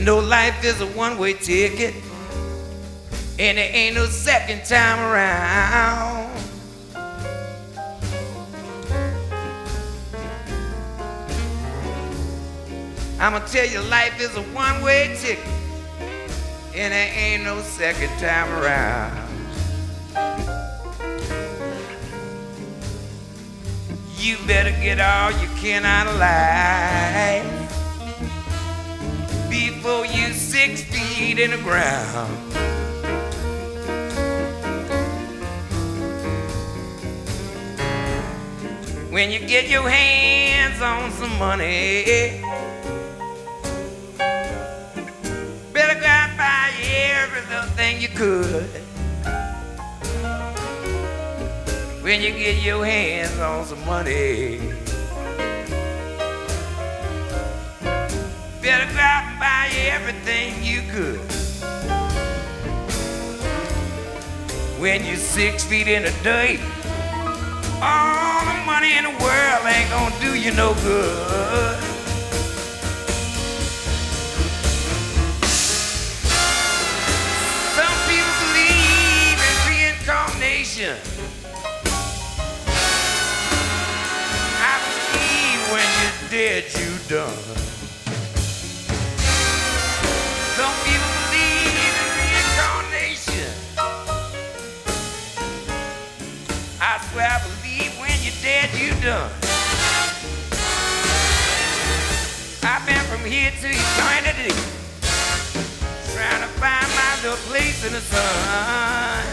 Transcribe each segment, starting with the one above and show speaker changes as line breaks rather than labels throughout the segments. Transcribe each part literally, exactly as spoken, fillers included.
know life is a one-way ticket, and there ain't no second time around. I'ma tell you, life is a one-way ticket, and there ain't no second time around. You better get all you can out of life before you six feet in the ground. When you get your hands on some money, better go out and buy every little thing you could. When you get your hands on some money, better go out and buy everything you could. When you're six feet in the dirt, all the money in the world ain't gonna do you no good. Some people believe in reincarnation. I believe when you're dead, you done. Some people believe in reincarnation. I swear I believe when you're dead, you done. I've been from here to eternity, trying to find my little place in the sun.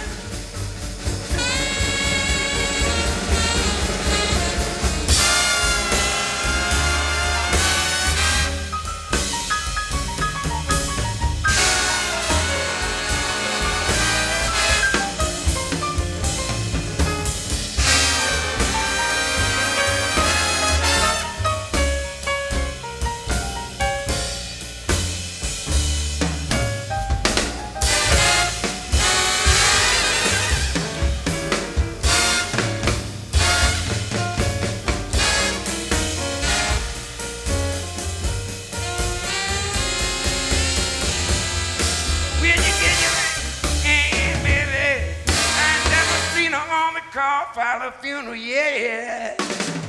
Call, file a funeral, yeah.